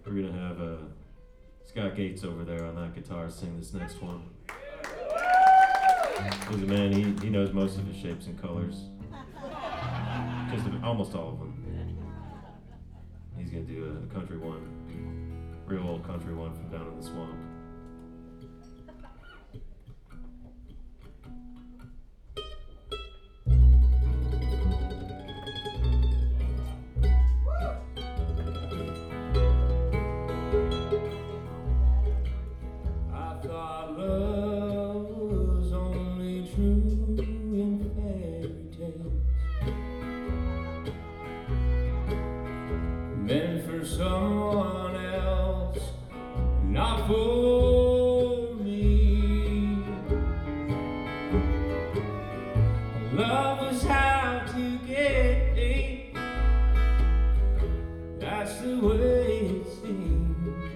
We're gonna have Scott Gates over there on that guitar sing this next one. He's a man, he knows most of his shapes and colors. Just almost all of them. He's gonna do a country one, real old country one from down in the swamp. Meant for someone else, not for me. Love was how to get me. That's the way it seems.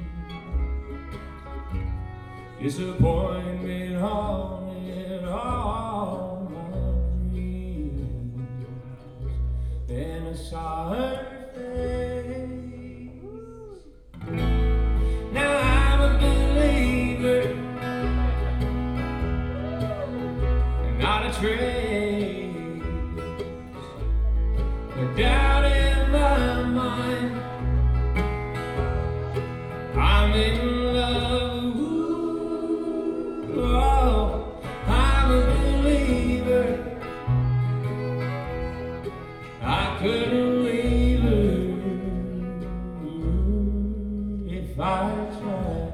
Disappointment haunted all my dreams. Then I saw her. Now I'm a believer, not a trace. No doubt in my mind, I'm in love. Ooh, oh, I'm a believer. I couldn't leave her if I tried.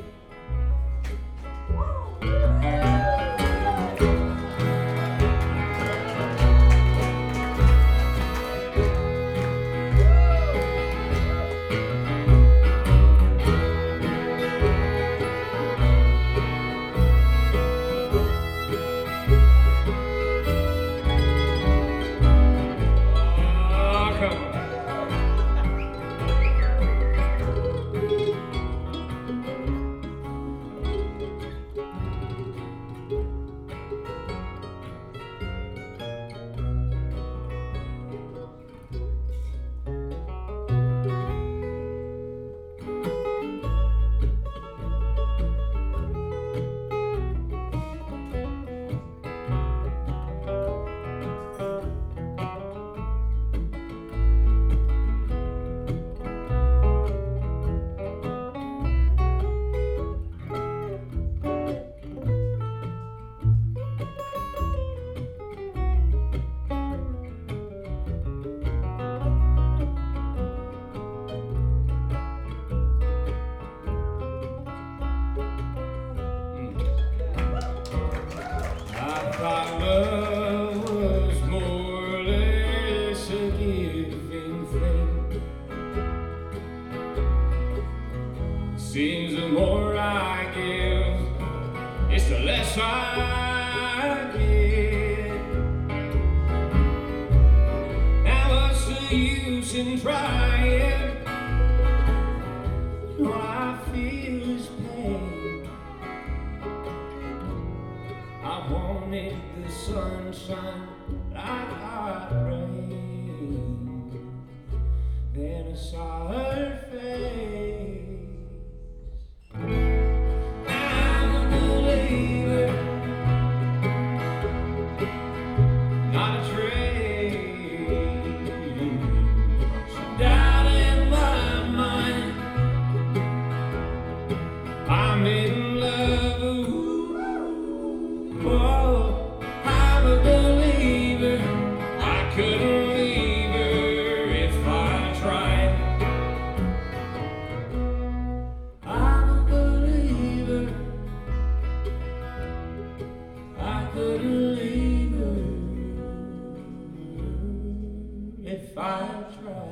thought love was more or less a giving thing. Seems the more I give, it's the less I get. Now what's the use in trying? All I feel is pain. I wanted the sunshine, but I got rain. Then I saw her face. I'm a believer, not a trade. Doubt in my mind, I'm in love. Oh, I'm a believer. I couldn't leave her if I tried. I'm a believer. I couldn't leave her if I tried.